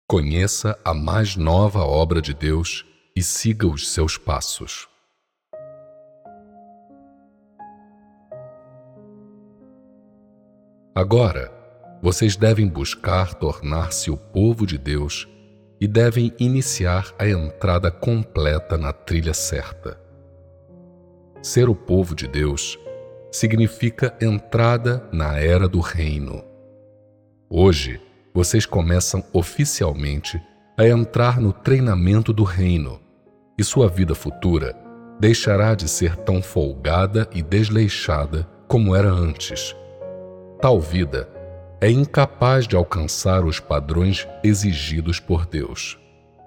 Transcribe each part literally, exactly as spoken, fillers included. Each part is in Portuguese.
Conheça a mais nova obra de Deus e siga os seus passos. Agora, vocês devem buscar tornar-se o povo de Deus e devem iniciar a entrada completa na trilha certa. Ser o povo de Deus significa entrada na era do reino. Hoje, vocês começam oficialmente a entrar no treinamento do reino, e sua vida futura deixará de ser tão folgada e desleixada como era antes. Tal vida é incapaz de alcançar os padrões exigidos por Deus.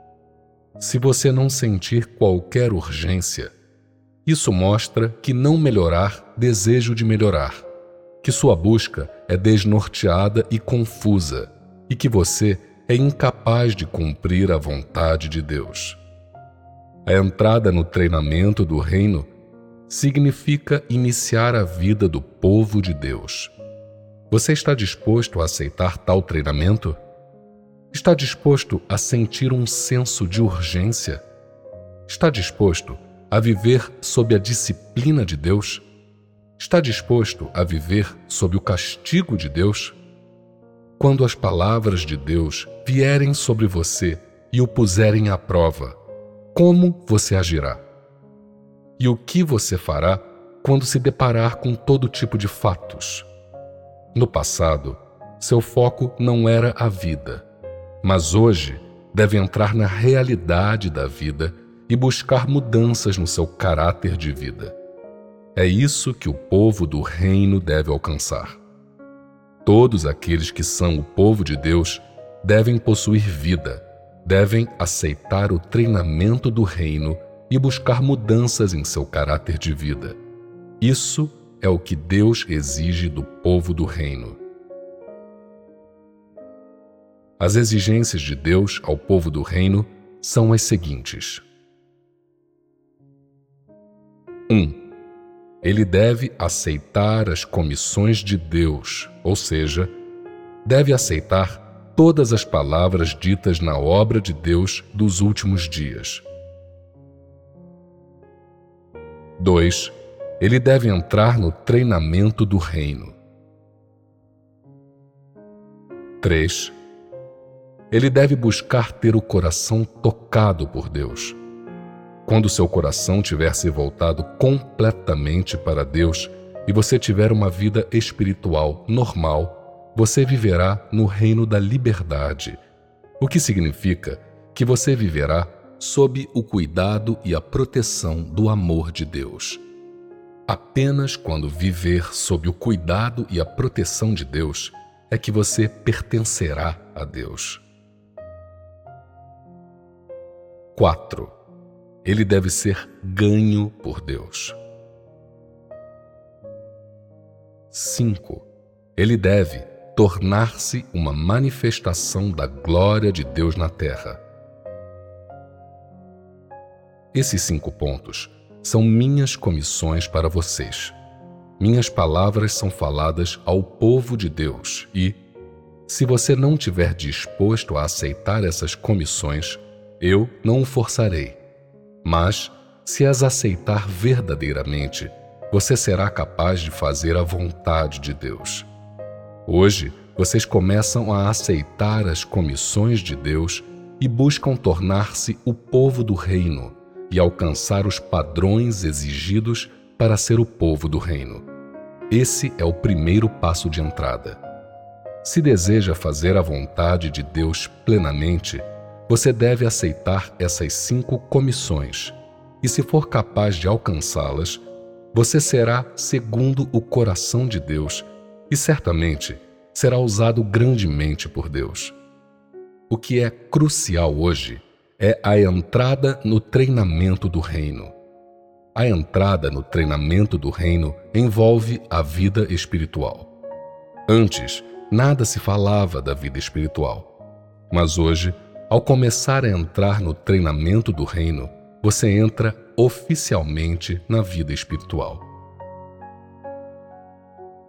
Se você não sentir qualquer urgência, isso mostra que não melhorar desejo de melhorar, que sua busca é desnorteada e confusa e que você é incapaz de cumprir a vontade de Deus. A entrada no treinamento do reino significa iniciar a vida do povo de Deus. Você está disposto a aceitar tal treinamento? Está disposto a sentir um senso de urgência? Está disposto a viver sob a disciplina de Deus? Está disposto a viver sob o castigo de Deus? Quando as palavras de Deus vierem sobre você e o puserem à prova, como você agirá? E o que você fará quando se deparar com todo tipo de fatos? No passado, seu foco não era a vida, mas hoje deve entrar na realidade da vida e buscar mudanças no seu caráter de vida. É isso que o povo do reino deve alcançar. Todos aqueles que são o povo de Deus devem possuir vida, devem aceitar o treinamento do reino e buscar mudanças em seu caráter de vida. Isso é o que Deus exige do povo do reino. As exigências de Deus ao povo do reino são as seguintes. um. Ele deve aceitar as comissões de Deus, ou seja, deve aceitar todas as palavras ditas na obra de Deus dos últimos dias. dois. Ele deve entrar no treinamento do reino. três. Ele deve buscar ter o coração tocado por Deus. Quando seu coração tiver se voltado completamente para Deus e você tiver uma vida espiritual normal, você viverá no reino da liberdade, o que significa que você viverá sob o cuidado e a proteção do amor de Deus. Apenas quando viver sob o cuidado e a proteção de Deus é que você pertencerá a Deus. quatro. Ele deve ser ganho por Deus. cinco. Ele deve tornar-se uma manifestação da glória de Deus na terra. Esses cinco pontos são minhas comissões para vocês. Minhas palavras são faladas ao povo de Deus e, se você não estiver disposto a aceitar essas comissões, eu não o forçarei. Mas, se as aceitar verdadeiramente, você será capaz de fazer a vontade de Deus. Hoje, vocês começam a aceitar as comissões de Deus e buscam tornar-se o povo do reino e alcançar os padrões exigidos para ser o povo do reino. Esse é o primeiro passo de entrada. Se deseja fazer a vontade de Deus plenamente, você deve aceitar essas cinco comissões, e se for capaz de alcançá-las, você será segundo o coração de Deus e certamente será usado grandemente por Deus. O que é crucial hoje é a entrada no treinamento do reino. A entrada no treinamento do reino envolve a vida espiritual. Antes, nada se falava da vida espiritual, mas hoje, ao começar a entrar no treinamento do reino, você entra oficialmente na vida espiritual.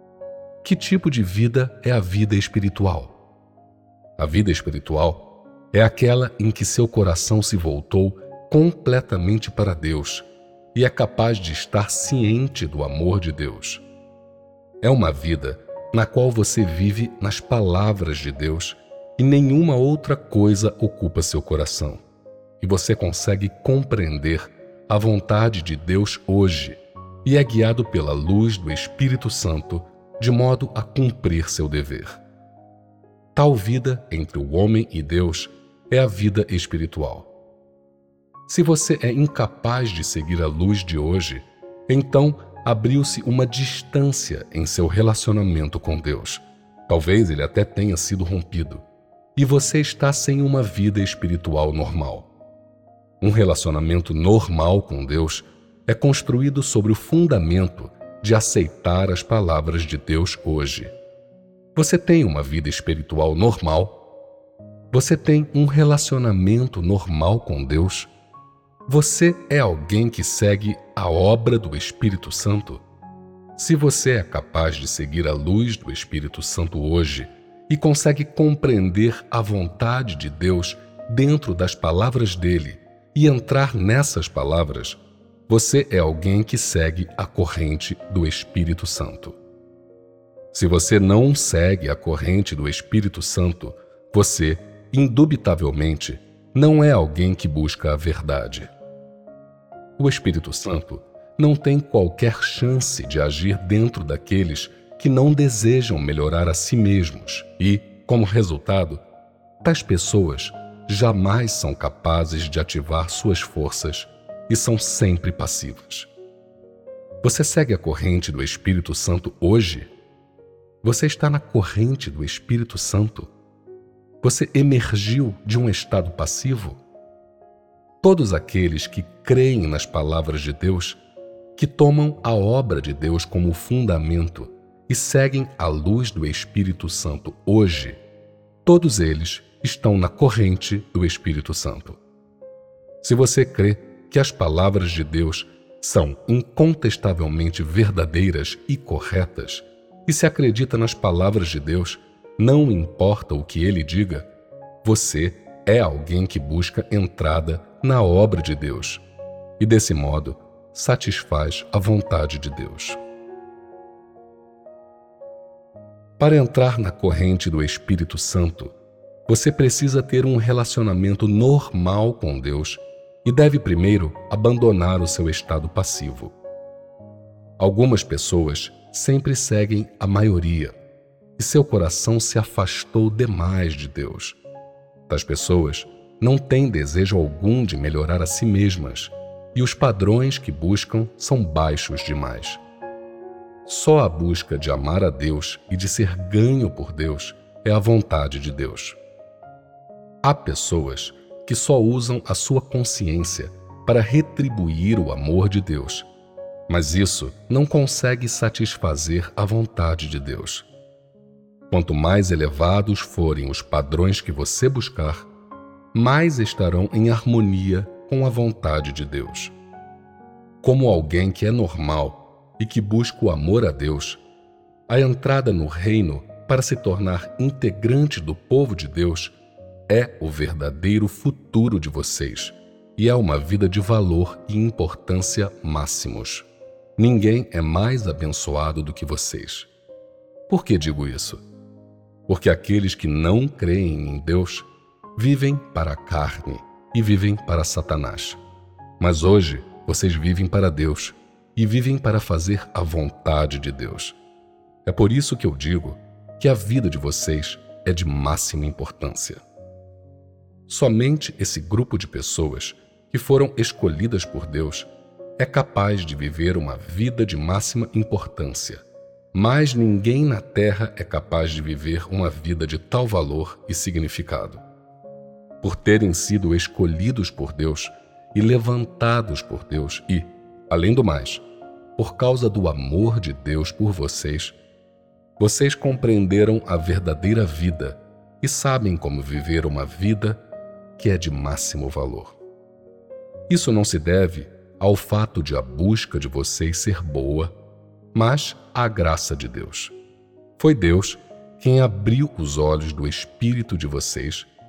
Que tipo de vida é a vida espiritual? A vida espiritual é aquela em que seu coração se voltou completamente para Deus e é capaz de estar ciente do amor de Deus. É uma vida na qual você vive nas palavras de Deus e nenhuma outra coisa ocupa seu coração. E você consegue compreender a vontade de Deus hoje e é guiado pela luz do Espírito Santo de modo a cumprir seu dever. Tal vida entre o homem e Deus é a vida espiritual. Se você é incapaz de seguir a luz de hoje, então abriu-se uma distância em seu relacionamento com Deus. Talvez ele até tenha sido rompido, e você está sem uma vida espiritual normal. Um relacionamento normal com Deus é construído sobre o fundamento de aceitar as palavras de Deus hoje. Você tem uma vida espiritual normal? Você tem um relacionamento normal com Deus? Você é alguém que segue a obra do Espírito Santo? Se você é capaz de seguir a luz do Espírito Santo hoje e consegue compreender a vontade de Deus dentro das palavras dele e entrar nessas palavras, você é alguém que segue a corrente do Espírito Santo. Se você não segue a corrente do Espírito Santo, você, indubitavelmente, não é alguém que busca a verdade. O Espírito Santo não tem qualquer chance de agir dentro daqueles que não desejam melhorar a si mesmos e, como resultado, tais pessoas jamais são capazes de ativar suas forças e são sempre passivas. Você segue a corrente do Espírito Santo hoje? Você está na corrente do Espírito Santo? Você emergiu de um estado passivo? Todos aqueles que creem nas palavras de Deus, que tomam a obra de Deus como fundamento e seguem a luz do Espírito Santo hoje, todos eles estão na corrente do Espírito Santo. Se você crê que as palavras de Deus são incontestavelmente verdadeiras e corretas, e se acredita nas palavras de Deus, não importa o que ele diga, você é alguém que busca entrada na obra de Deus e, desse modo, satisfaz a vontade de Deus. Para entrar na corrente do Espírito Santo, você precisa ter um relacionamento normal com Deus e deve primeiro abandonar o seu estado passivo. Algumas pessoas sempre seguem a maioria e seu coração se afastou demais de Deus. Tais pessoas não têm desejo algum de melhorar a si mesmas e os padrões que buscam são baixos demais. Só a busca de amar a Deus e de ser ganho por Deus é a vontade de Deus. Há pessoas que só usam a sua consciência para retribuir o amor de Deus, mas isso não consegue satisfazer a vontade de Deus. Quanto mais elevados forem os padrões que você buscar, mais estarão em harmonia com a vontade de Deus. Como alguém que é normal e que busca o amor a Deus, a entrada no reino para se tornar integrante do povo de Deus é o verdadeiro futuro de vocês e é uma vida de valor e importância máximos. Ninguém é mais abençoado do que vocês. Por que digo isso? Porque aqueles que não creem em Deus vivem para a carne e vivem para Satanás. Mas hoje vocês vivem para Deus e vivem para fazer a vontade de Deus. É por isso que eu digo que a vida de vocês é de máxima importância. Somente esse grupo de pessoas que foram escolhidas por Deus é capaz de viver uma vida de máxima importância. Mas ninguém na Terra é capaz de viver uma vida de tal valor e significado. Por terem sido escolhidos por Deus e levantados por Deus e, além do mais, por causa do amor de Deus por vocês, vocês compreenderam a verdadeira vida e sabem como viver uma vida que é de máximo valor. Isso não se deve ao fato de a busca de vocês ser boa, mas à graça de Deus. Foi Deus quem abriu os olhos do espírito de vocês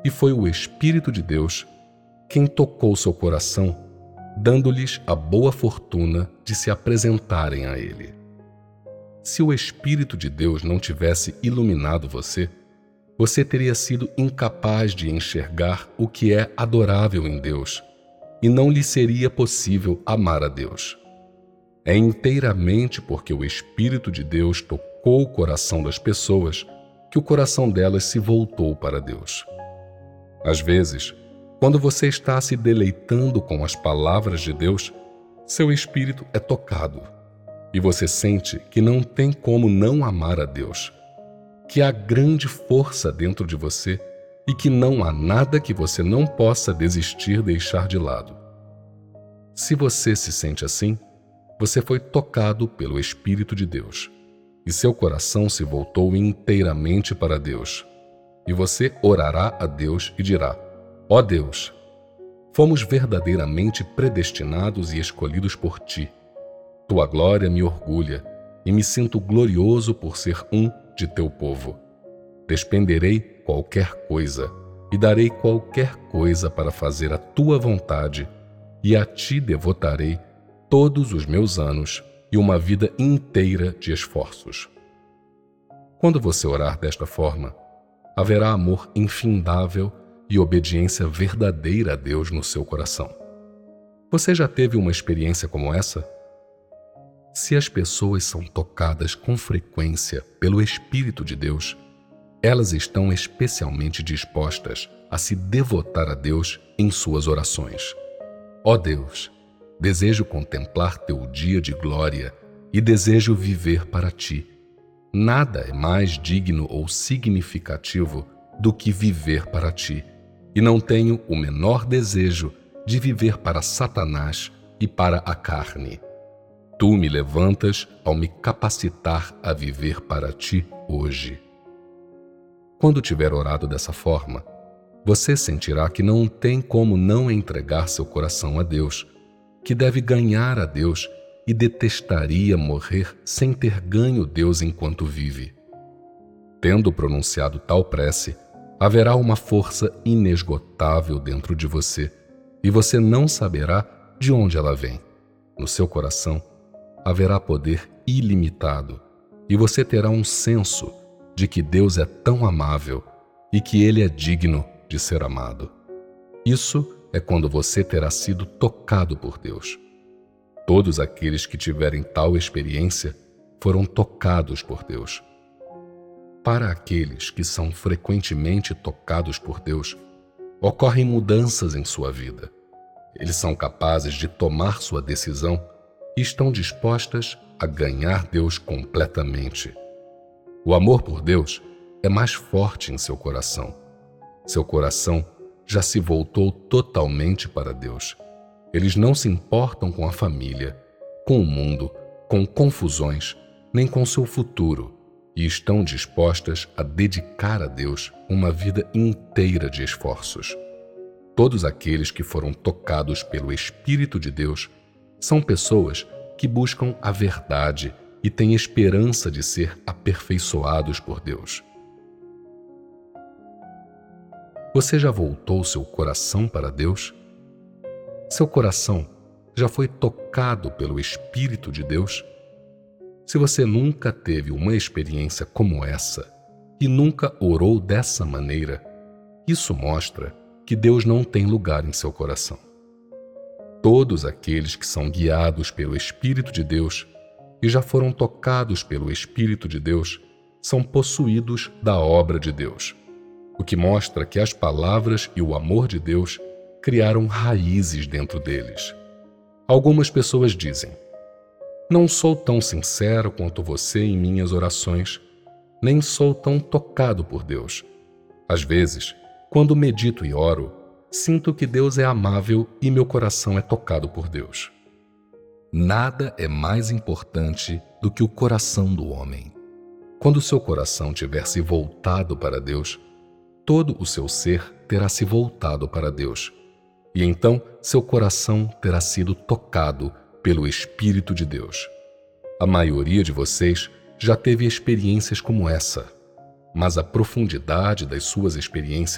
e foi o Espírito de Deus quem tocou seu coração, dando-lhes a boa fortuna de se apresentarem a Ele. Se o Espírito de Deus não tivesse iluminado você, você teria sido incapaz de enxergar o que é adorável em Deus, e não lhe seria possível amar a Deus. É inteiramente porque o Espírito de Deus tocou o coração das pessoas que o coração delas se voltou para Deus. Às vezes, quando você está se deleitando com as palavras de Deus, seu espírito é tocado e você sente que não tem como não amar a Deus, que há grande força dentro de você e que não há nada que você não possa desistir deixar de lado. Se você se sente assim, você foi tocado pelo Espírito de Deus e seu coração se voltou inteiramente para Deus. E você orará a Deus e dirá: ó Deus, fomos verdadeiramente predestinados e escolhidos por Ti. Tua glória me orgulha e me sinto glorioso por ser um de Teu povo. Despenderei qualquer coisa e darei qualquer coisa para fazer a Tua vontade, e a Ti devotarei todos os meus anos e uma vida inteira de esforços. Quando você orar desta forma, haverá amor infindável e obediência verdadeira a Deus no seu coração. Você já teve uma experiência como essa? Se as pessoas são tocadas com frequência pelo Espírito de Deus, elas estão especialmente dispostas a se devotar a Deus em suas orações. Ó Deus, desejo contemplar Teu dia de glória e desejo viver para Ti. Nada é mais digno ou significativo do que viver para Ti, e não tenho o menor desejo de viver para Satanás e para a carne. Tu me levantas ao me capacitar a viver para Ti hoje. Quando tiver orado dessa forma, você sentirá que não tem como não entregar seu coração a Deus, que deve ganhar a Deus e detestaria morrer sem ter ganho Deus enquanto vive. Tendo pronunciado tal prece, haverá uma força inesgotável dentro de você, e você não saberá de onde ela vem. No seu coração haverá poder ilimitado, e você terá um senso de que Deus é tão amável e que Ele é digno de ser amado. Isso é quando você terá sido tocado por Deus. Todos aqueles que tiverem tal experiência foram tocados por Deus. Para aqueles que são frequentemente tocados por Deus, ocorrem mudanças em sua vida. Eles são capazes de tomar sua decisão e estão dispostas a ganhar Deus completamente. O amor por Deus é mais forte em seu coração. Seu coração já se voltou totalmente para Deus. Eles não se importam com a família, com o mundo, com confusões, nem com seu futuro, e estão dispostas a dedicar a Deus uma vida inteira de esforços. Todos aqueles que foram tocados pelo Espírito de Deus são pessoas que buscam a verdade e têm esperança de ser aperfeiçoados por Deus. Você já voltou seu coração para Deus? Seu coração já foi tocado pelo Espírito de Deus? Se você nunca teve uma experiência como essa e nunca orou dessa maneira, isso mostra que Deus não tem lugar em seu coração. Todos aqueles que são guiados pelo Espírito de Deus e já foram tocados pelo Espírito de Deus são possuídos da obra de Deus, o que mostra que as palavras e o amor de Deus criaram raízes dentro deles. Algumas pessoas dizem: não sou tão sincero quanto você em minhas orações, nem sou tão tocado por Deus. Às vezes, quando medito e oro, sinto que Deus é amável e meu coração é tocado por Deus. Nada é mais importante do que o coração do homem. Quando seu coração tiver se voltado para Deus, todo o seu ser terá se voltado para Deus, e então seu coração terá sido tocado pelo Espírito de Deus. A maioria de vocês já teve experiências como essa, mas a profundidade das suas experiências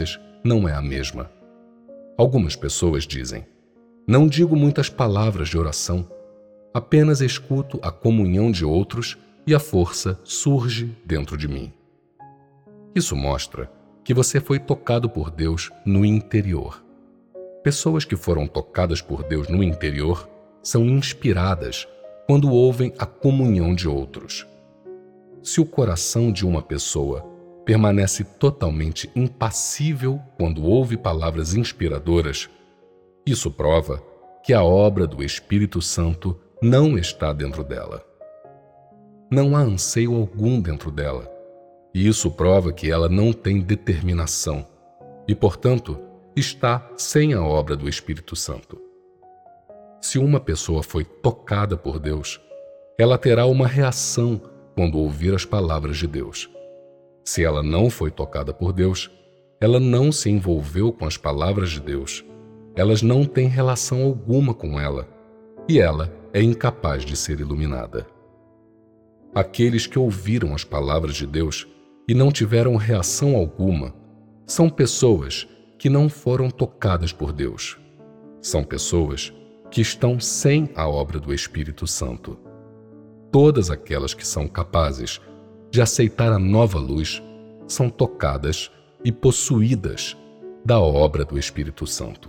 não é a mesma. Algumas pessoas dizem: não digo muitas palavras de oração, apenas escuto a comunhão de outros e a força surge dentro de mim. Isso mostra que você foi tocado por Deus no interior. Pessoas que foram tocadas por Deus no interior são inspiradas quando ouvem a comunhão de outros. Se o coração de uma pessoa permanece totalmente impassível quando ouve palavras inspiradoras, isso prova que a obra do Espírito Santo não está dentro dela. Não há anseio algum dentro dela, e isso prova que ela não tem determinação e, portanto, está sem a obra do Espírito Santo. Se uma pessoa foi tocada por Deus, ela terá uma reação quando ouvir as palavras de Deus. Se ela não foi tocada por Deus, ela não se envolveu com as palavras de Deus, elas não têm relação alguma com ela, e ela é incapaz de ser iluminada. Aqueles que ouviram as palavras de Deus e não tiveram reação alguma são pessoas que não foram tocadas por Deus. São pessoas que estão sem a obra do Espírito Santo. Todas aquelas que são capazes de aceitar a nova luz são tocadas e possuídas da obra do Espírito Santo.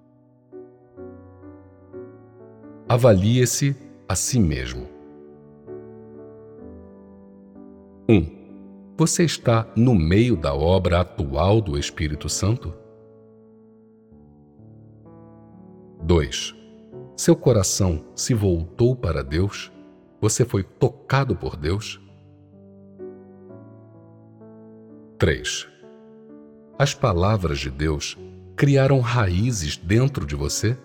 Avalie-se a si mesmo. um. Você está no meio da obra atual do Espírito Santo? dois. Seu coração se voltou para Deus? Você foi tocado por Deus? três. As palavras de Deus criaram raízes dentro de você?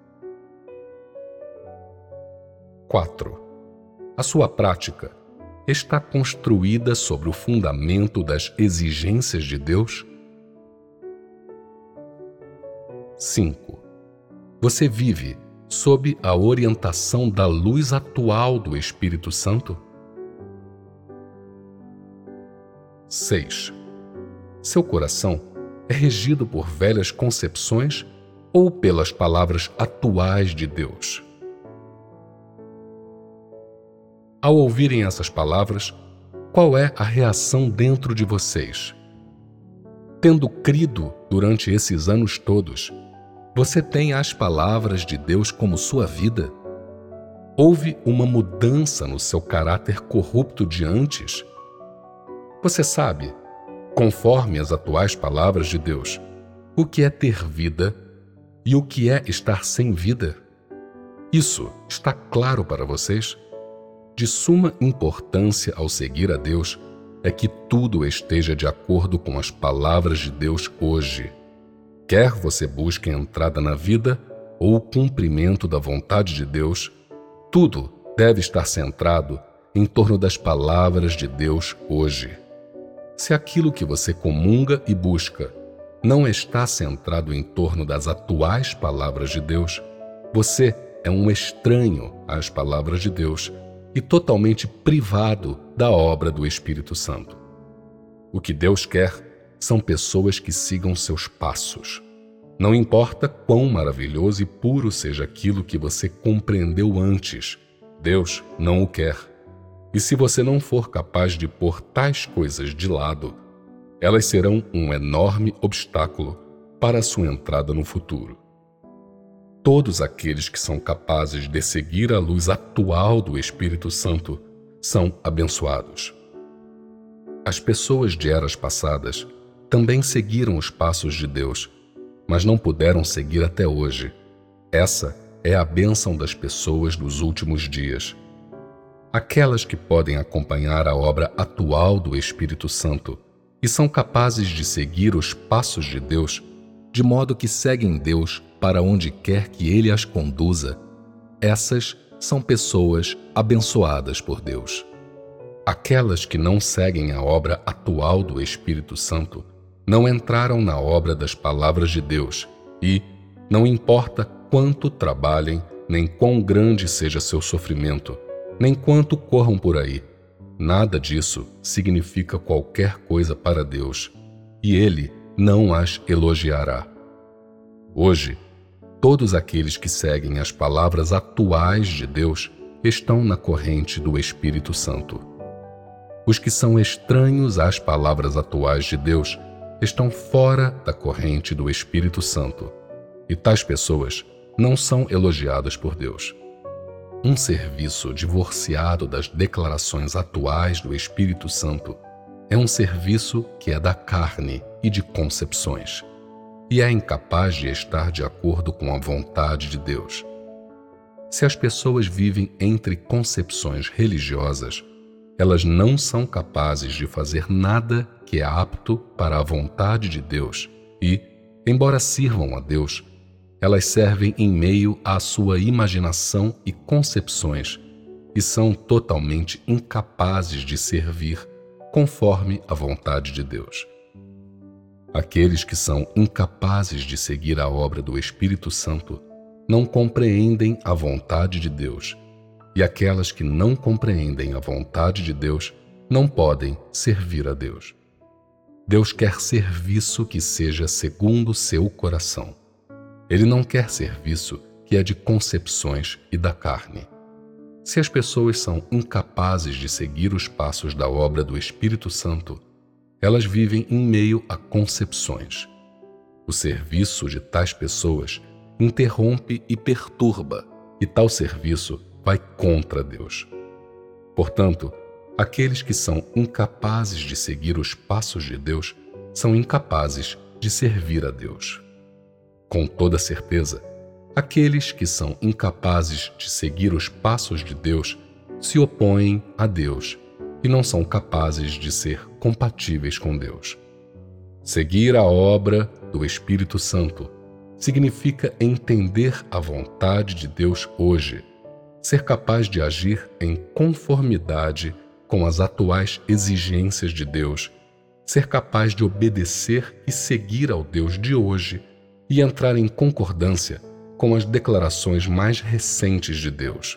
quatro. A sua prática está construída sobre o fundamento das exigências de Deus? cinco. Você vive sob a orientação da luz atual do Espírito Santo? seis. Seu coração é regido por velhas concepções ou pelas palavras atuais de Deus? Ao ouvirem essas palavras, qual é a reação dentro de vocês? Tendo crido durante esses anos todos, você tem as palavras de Deus como sua vida? Houve uma mudança no seu caráter corrupto de antes? Você sabe, conforme as atuais palavras de Deus, o que é ter vida e o que é estar sem vida? Isso está claro para vocês? De suma importância ao seguir a Deus é que tudo esteja de acordo com as palavras de Deus hoje. Quer você busque a entrada na vida ou o cumprimento da vontade de Deus, tudo deve estar centrado em torno das palavras de Deus hoje. Se aquilo que você comunga e busca não está centrado em torno das atuais palavras de Deus, você é um estranho às palavras de Deus e totalmente privado da obra do Espírito Santo. O que Deus quer são pessoas que sigam seus passos. Não importa quão maravilhoso e puro seja aquilo que você compreendeu antes, Deus não o quer. E se você não for capaz de pôr tais coisas de lado, elas serão um enorme obstáculo para a sua entrada no futuro. Todos aqueles que são capazes de seguir a luz atual do Espírito Santo são abençoados. As pessoas de eras passadas também seguiram os passos de Deus, mas não puderam seguir até hoje. Essa é a bênção das pessoas dos últimos dias. Aquelas que podem acompanhar a obra atual do Espírito Santo e são capazes de seguir os passos de Deus, de modo que seguem Deus para onde quer que Ele as conduza, essas são pessoas abençoadas por Deus. Aquelas que não seguem a obra atual do Espírito Santo não entraram na obra das palavras de Deus e, não importa quanto trabalhem, nem quão grande seja seu sofrimento, nem quanto corram por aí, nada disso significa qualquer coisa para Deus, e Ele não as elogiará. Hoje, todos aqueles que seguem as palavras atuais de Deus estão na corrente do Espírito Santo. Os que são estranhos às palavras atuais de Deus estão fora da corrente do Espírito Santo, e tais pessoas não são elogiadas por Deus. Um serviço divorciado das declarações atuais do Espírito Santo é um serviço que é da carne e de concepções, e é incapaz de estar de acordo com a vontade de Deus. Se as pessoas vivem entre concepções religiosas, elas não são capazes de fazer nada que é apto para a vontade de Deus e, embora sirvam a Deus, elas servem em meio à sua imaginação e concepções e são totalmente incapazes de servir conforme a vontade de Deus. Aqueles que são incapazes de seguir a obra do Espírito Santo não compreendem a vontade de Deus, e aquelas que não compreendem a vontade de Deus não podem servir a Deus. Deus quer serviço que seja segundo seu coração. Ele não quer serviço que é de concepções e da carne. Se as pessoas são incapazes de seguir os passos da obra do Espírito Santo, elas vivem em meio a concepções. O serviço de tais pessoas interrompe e perturba, e tal serviço vai contra Deus. Portanto, aqueles que são incapazes de seguir os passos de Deus são incapazes de servir a Deus. Com toda certeza, aqueles que são incapazes de seguir os passos de Deus se opõem a Deus e não são capazes de ser compatíveis com Deus. Seguir a obra do Espírito Santo significa entender a vontade de Deus hoje, ser capaz de agir em conformidade com as atuais exigências de Deus, ser capaz de obedecer e seguir ao Deus de hoje e entrar em concordância com as declarações mais recentes de Deus.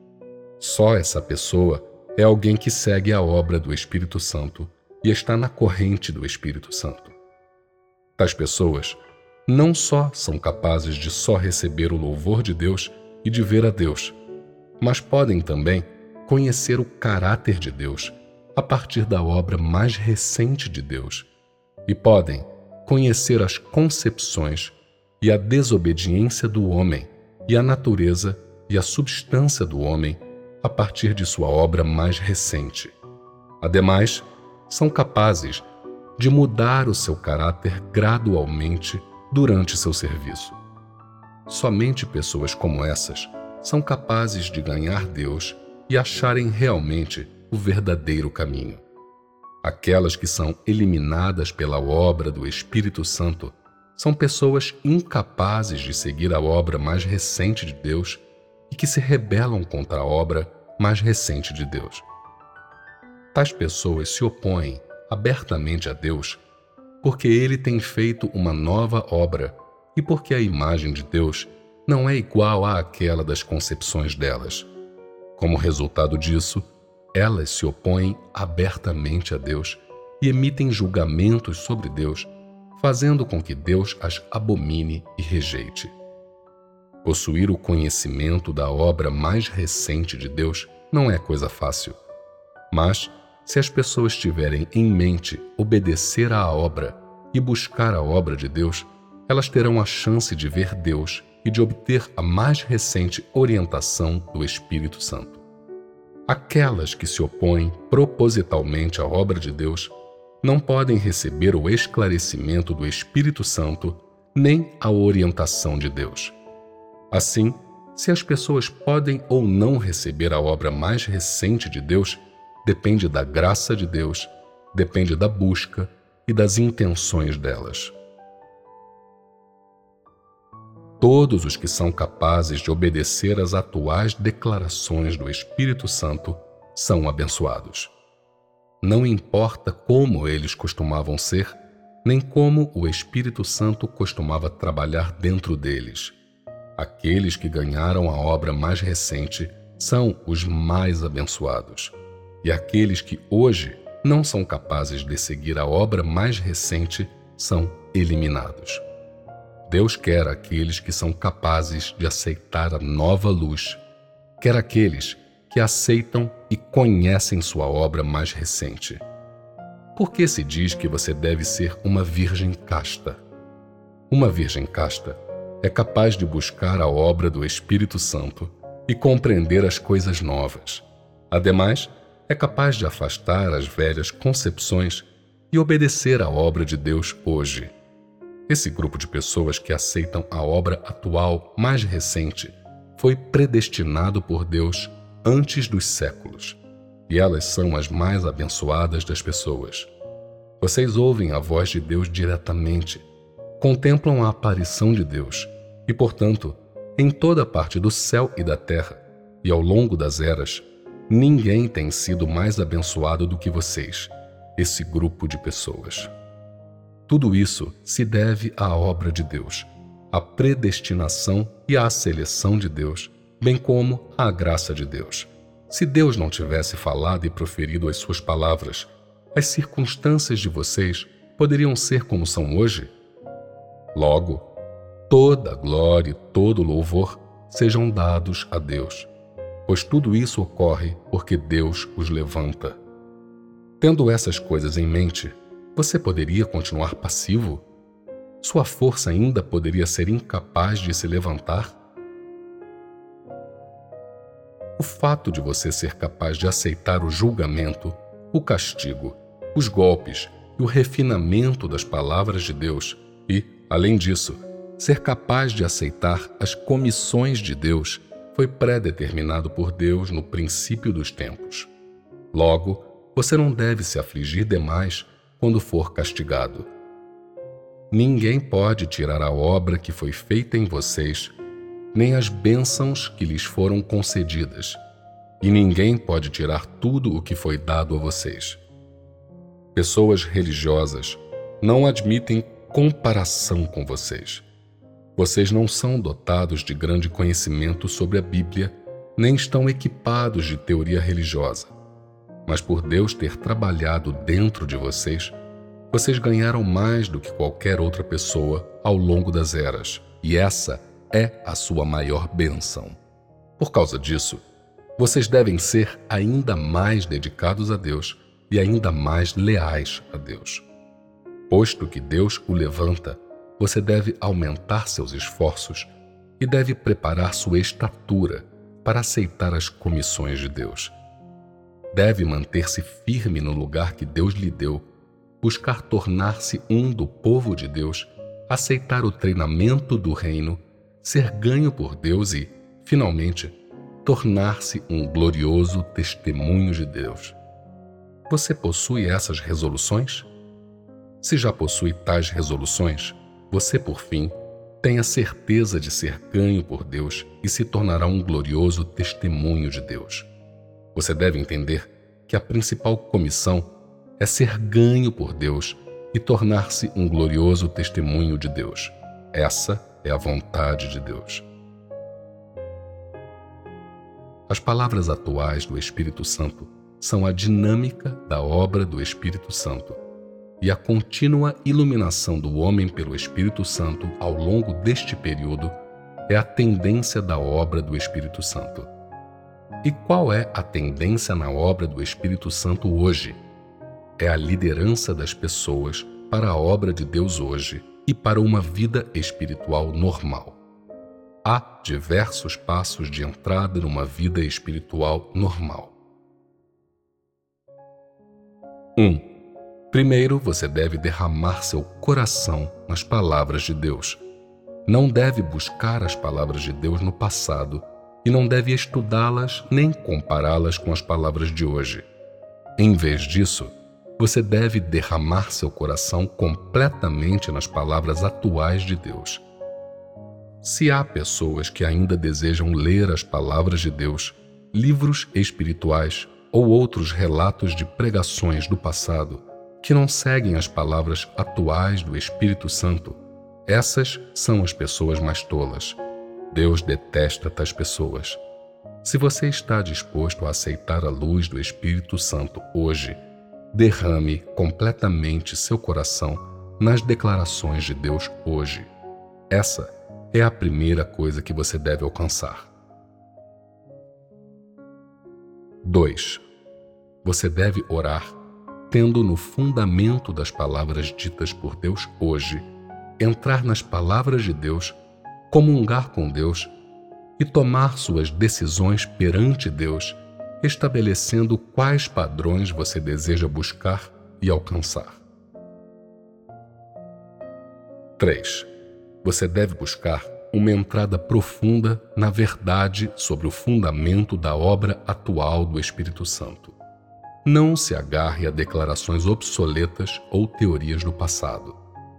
Só essa pessoa é alguém que segue a obra do Espírito Santo e está na corrente do Espírito Santo. Tais pessoas não só são capazes de só receber o louvor de Deus e de ver a Deus, mas podem também conhecer o caráter de Deus a partir da obra mais recente de Deus e podem conhecer as concepções e a desobediência do homem e a natureza e a substância do homem a partir de sua obra mais recente. Ademais, são capazes de mudar o seu caráter gradualmente durante seu serviço. Somente pessoas como essas são capazes de ganhar Deus e acharem realmente o verdadeiro caminho. Aquelas que são eliminadas pela obra do Espírito Santo são pessoas incapazes de seguir a obra mais recente de Deus e que se rebelam contra a obra mais recente de Deus. Tais pessoas se opõem abertamente a Deus porque Ele tem feito uma nova obra e porque a imagem de Deus não é igual àquela das concepções delas. Como resultado disso, elas se opõem abertamente a Deus e emitem julgamentos sobre Deus, fazendo com que Deus as abomine e rejeite. Possuir o conhecimento da obra mais recente de Deus não é coisa fácil. Mas, se as pessoas tiverem em mente obedecer à obra e buscar a obra de Deus, elas terão a chance de ver Deus e de obter a mais recente orientação do Espírito Santo. Aquelas que se opõem propositalmente à obra de Deus não podem receber o esclarecimento do Espírito Santo nem a orientação de Deus. Assim, se as pessoas podem ou não receber a obra mais recente de Deus, depende da graça de Deus, depende da busca e das intenções delas. Todos os que são capazes de obedecer às atuais declarações do Espírito Santo são abençoados. Não importa como eles costumavam ser, nem como o Espírito Santo costumava trabalhar dentro deles. Aqueles que ganharam a obra mais recente são os mais abençoados. E aqueles que hoje não são capazes de seguir a obra mais recente são eliminados. Deus quer aqueles que são capazes de aceitar a nova luz, quer aqueles que aceitam e conhecem sua obra mais recente. Por que se diz que você deve ser uma virgem casta? Uma virgem casta é capaz de buscar a obra do Espírito Santo e compreender as coisas novas. Ademais, é capaz de afastar as velhas concepções e obedecer à obra de Deus hoje. Esse grupo de pessoas que aceitam a obra atual mais recente foi predestinado por Deus antes dos séculos, e elas são as mais abençoadas das pessoas. Vocês ouvem a voz de Deus diretamente, contemplam a aparição de Deus e, portanto, em toda parte do céu e da terra, e ao longo das eras, ninguém tem sido mais abençoado do que vocês, esse grupo de pessoas. Tudo isso se deve à obra de Deus, à predestinação e à seleção de Deus, bem como à graça de Deus. Se Deus não tivesse falado e proferido as suas palavras, as circunstâncias de vocês poderiam ser como são hoje? Logo, toda a glória e todo o louvor sejam dados a Deus, pois tudo isso ocorre porque Deus os levanta. Tendo essas coisas em mente, você poderia continuar passivo? Sua força ainda poderia ser incapaz de se levantar? O fato de você ser capaz de aceitar o julgamento, o castigo, os golpes e o refinamento das palavras de Deus e, além disso, ser capaz de aceitar as comissões de Deus foi pré-determinado por Deus no princípio dos tempos. Logo, você não deve se afligir demais quando for castigado. Ninguém pode tirar a obra que foi feita em vocês, nem as bênçãos que lhes foram concedidas, e ninguém pode tirar tudo o que foi dado a vocês. Pessoas religiosas não admitem comparação com vocês. Vocês não são dotados de grande conhecimento sobre a Bíblia, nem estão equipados de teoria religiosa. Mas por Deus ter trabalhado dentro de vocês, vocês ganharam mais do que qualquer outra pessoa ao longo das eras, e essa é a sua maior bênção. Por causa disso, vocês devem ser ainda mais dedicados a Deus e ainda mais leais a Deus. Posto que Deus o levanta, você deve aumentar seus esforços e deve preparar sua estatura para aceitar as comissões de Deus. Deve manter-se firme no lugar que Deus lhe deu, buscar tornar-se um do povo de Deus, aceitar o treinamento do reino, ser ganho por Deus e, finalmente, tornar-se um glorioso testemunho de Deus. Você possui essas resoluções? Se já possui tais resoluções, você, por fim, tem a certeza de ser ganho por Deus e se tornará um glorioso testemunho de Deus. Você deve entender que a principal comissão é ser ganho por Deus e tornar-se um glorioso testemunho de Deus. Essa é a vontade de Deus. As palavras atuais do Espírito Santo são a dinâmica da obra do Espírito Santo, e a contínua iluminação do homem pelo Espírito Santo ao longo deste período é a tendência da obra do Espírito Santo. E qual é a tendência na obra do Espírito Santo hoje? É a liderança das pessoas para a obra de Deus hoje e para uma vida espiritual normal. Há diversos passos de entrada numa vida espiritual normal. um. Primeiro, você deve derramar seu coração nas palavras de Deus. Não deve buscar as palavras de Deus no passado e não deve estudá-las nem compará-las com as palavras de hoje. Em vez disso, você deve derramar seu coração completamente nas palavras atuais de Deus. Se há pessoas que ainda desejam ler as palavras de Deus, livros espirituais ou outros relatos de pregações do passado, que não seguem as palavras atuais do Espírito Santo, essas são as pessoas mais tolas. Deus detesta tais pessoas. Se você está disposto a aceitar a luz do Espírito Santo hoje, derrame completamente seu coração nas declarações de Deus hoje. Essa é a primeira coisa que você deve alcançar. dois. Você deve orar tendo no fundamento das palavras ditas por Deus hoje, entrar nas palavras de Deus, comungar com Deus e tomar suas decisões perante Deus, estabelecendo quais padrões você deseja buscar e alcançar. três. Você deve buscar uma entrada profunda na verdade sobre o fundamento da obra atual do Espírito Santo. Não se agarre a declarações obsoletas ou teorias do passado.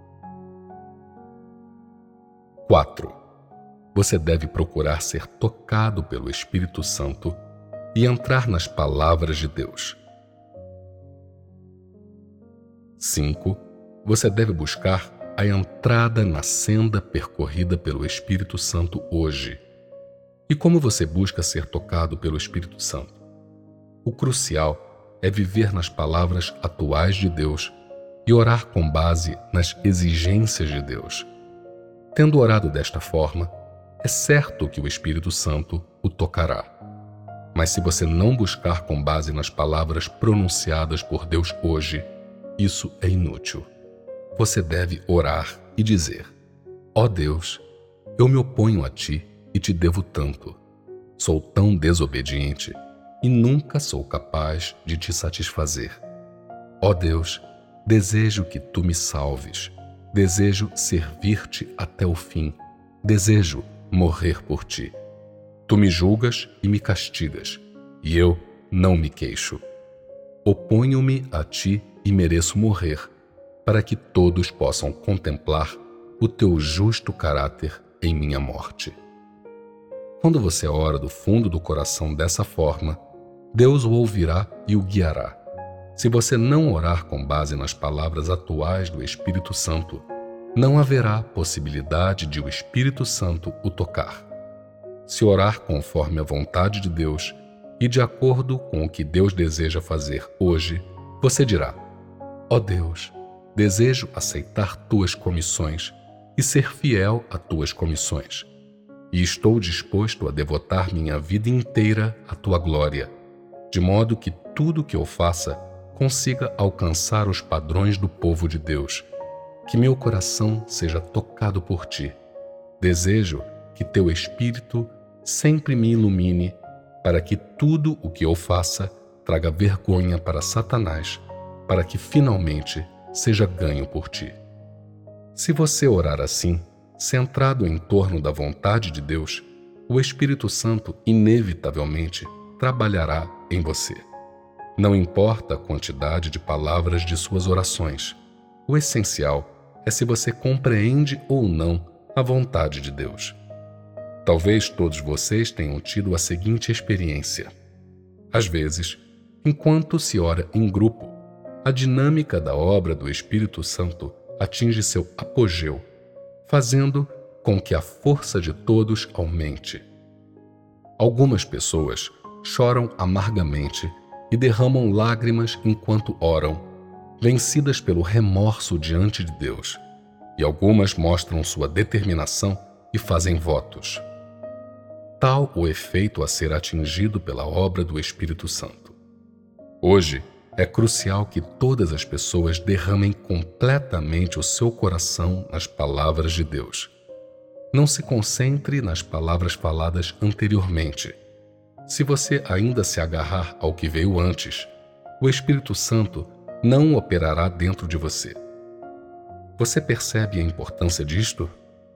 quatro. Você deve procurar ser tocado pelo Espírito Santo e entrar nas palavras de Deus. cinco. Você deve buscar a entrada na senda percorrida pelo Espírito Santo hoje. E como você busca ser tocado pelo Espírito Santo? O crucial é viver nas palavras atuais de Deus e orar com base nas exigências de Deus. Tendo orado desta forma, é certo que o Espírito Santo o tocará. Mas se você não buscar com base nas palavras pronunciadas por Deus hoje, isso é inútil. Você deve orar e dizer: ó Deus, eu me oponho a ti e te devo tanto. Sou tão desobediente e nunca sou capaz de te satisfazer. Ó Deus, desejo que tu me salves. Desejo servir-te até o fim. Desejo morrer por ti. Tu me julgas e me castigas, e eu não me queixo. Oponho-me a ti e mereço morrer, para que todos possam contemplar o teu justo caráter em minha morte. Quando você ora do fundo do coração dessa forma, Deus o ouvirá e o guiará. Se você não orar com base nas palavras atuais do Espírito Santo, não haverá possibilidade de o Espírito Santo o tocar. Se orar conforme a vontade de Deus e de acordo com o que Deus deseja fazer hoje, você dirá: ó Deus, desejo aceitar tuas comissões e ser fiel a tuas comissões, e estou disposto a devotar minha vida inteira à tua glória, de modo que tudo que eu faça consiga alcançar os padrões do povo de Deus. Que meu coração seja tocado por ti. Desejo que teu Espírito sempre me ilumine, para que tudo o que eu faça traga vergonha para Satanás, para que finalmente seja ganho por ti. Se você orar assim, centrado em torno da vontade de Deus, o Espírito Santo inevitavelmente trabalhará em você. Não importa a quantidade de palavras de suas orações, o essencial é se você compreende ou não a vontade de Deus. Talvez todos vocês tenham tido a seguinte experiência. Às vezes, enquanto se ora em grupo, a dinâmica da obra do Espírito Santo atinge seu apogeu, fazendo com que a força de todos aumente. Algumas pessoas choram amargamente e derramam lágrimas enquanto oram, vencidas pelo remorso diante de Deus, e algumas mostram sua determinação e fazem votos. Tal o efeito a ser atingido pela obra do Espírito Santo. Hoje, é crucial que todas as pessoas derramem completamente o seu coração nas palavras de Deus. Não se concentre nas palavras faladas anteriormente. Se você ainda se agarrar ao que veio antes, o Espírito Santo não operará dentro de você. Você percebe a importância disto?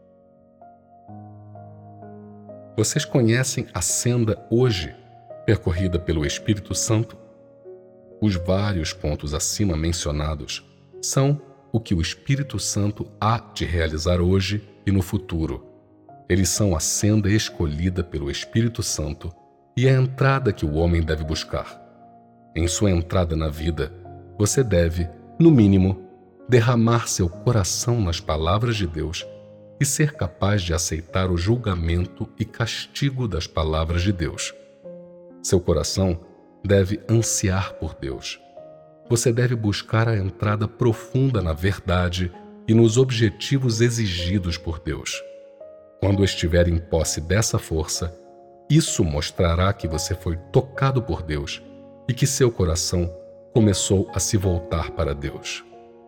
Vocês conhecem a senda hoje, percorrida pelo Espírito Santo? Os vários pontos acima mencionados são o que o Espírito Santo há de realizar hoje e no futuro. Eles são a senda escolhida pelo Espírito Santo e a entrada que o homem deve buscar. Em sua entrada na vida, você deve, no mínimo, derramar seu coração nas palavras de Deus e ser capaz de aceitar o julgamento e castigo das palavras de Deus. Seu coração deve ansiar por Deus. Você deve buscar a entrada profunda na verdade e nos objetivos exigidos por Deus. Quando estiver em posse dessa força, isso mostrará que você foi tocado por Deus e que seu coração começou a se voltar para Deus.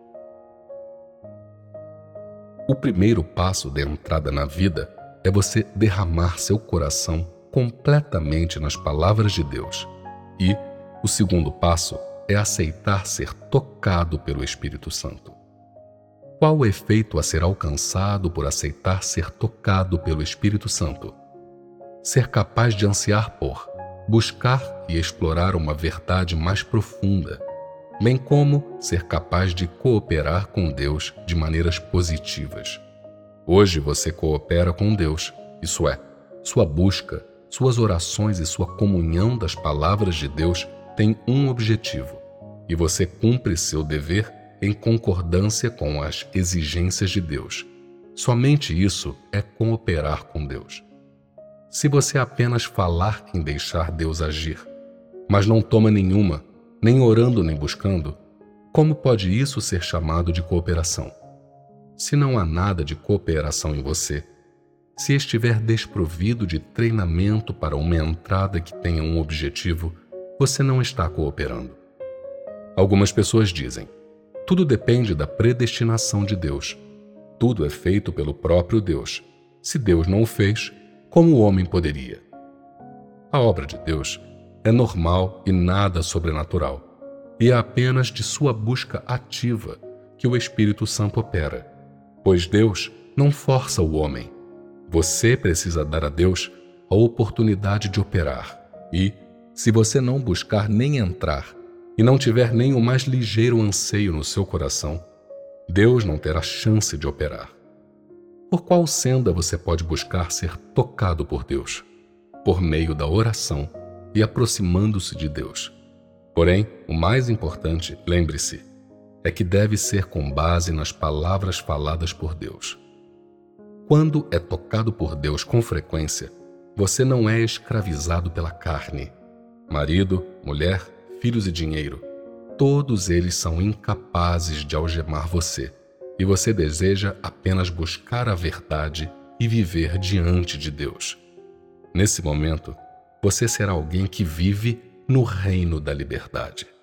O primeiro passo da entrada na vida é você derramar seu coração completamente nas palavras de Deus. E o segundo passo é aceitar ser tocado pelo Espírito Santo. Qual o efeito a ser alcançado por aceitar ser tocado pelo Espírito Santo? Ser capaz de ansiar por, buscar e explorar uma verdade mais profunda, bem como ser capaz de cooperar com Deus de maneiras positivas. Hoje você coopera com Deus, isso é, sua busca, suas orações e sua comunhão das palavras de Deus têm um objetivo, e você cumpre seu dever em concordância com as exigências de Deus. Somente isso é cooperar com Deus. Se você apenas falar em deixar Deus agir, mas não toma nenhuma, nem orando nem buscando, como pode isso ser chamado de cooperação? Se não há nada de cooperação em você, se estiver desprovido de treinamento para uma entrada que tenha um objetivo, você não está cooperando. Algumas pessoas dizem: tudo depende da predestinação de Deus. Tudo é feito pelo próprio Deus. Se Deus não o fez, como o homem poderia? A obra de Deus é normal e nada sobrenatural, e é apenas de sua busca ativa que o Espírito Santo opera, pois Deus não força o homem. Você precisa dar a Deus a oportunidade de operar, e, se você não buscar nem entrar, e não tiver nem o mais ligeiro anseio no seu coração, Deus não terá chance de operar. Por qual senda você pode buscar ser tocado por Deus? Por meio da oração e aproximando-se de Deus. Porém, o mais importante, lembre-se, é que deve ser com base nas palavras faladas por Deus. Quando é tocado por Deus com frequência, você não é escravizado pela carne. Marido, mulher, filhos e dinheiro, todos eles são incapazes de algemar você, e você deseja apenas buscar a verdade e viver diante de Deus. Nesse momento, você será alguém que vive no reino da liberdade.